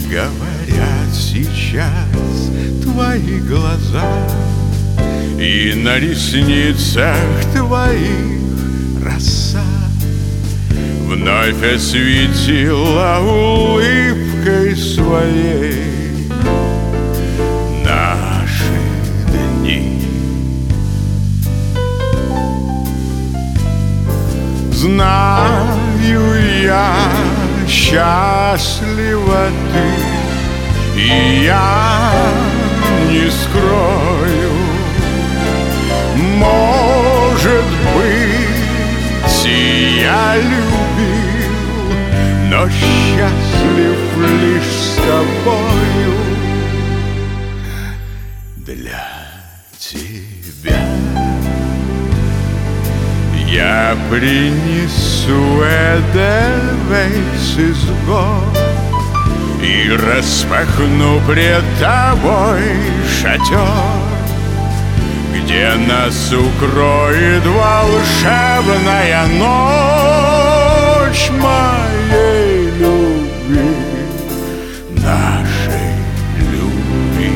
говорят сейчас твои глаза, и на ресницах твоих роса вновь осветила улыбкой своей наши дни. Знаю я, счастлива ты, и я не скрою. Может быть, и я любил, но счастлив лишь с тобою. Для тебя я принесу эдельвейс из гор и распахну пред тобой шатер, где нас укроет волшебная ночь моей любви, нашей любви.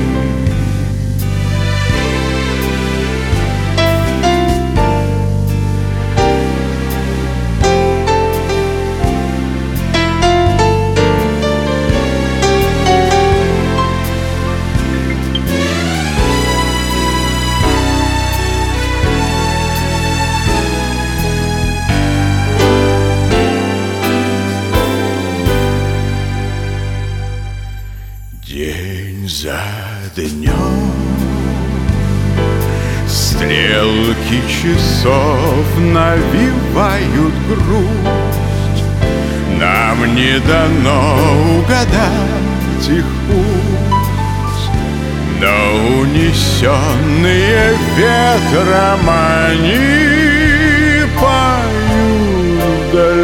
День за днем стрелки часов навевают грусть. Нам не дано угадать их путь, но унесенные ветром они поют вдали.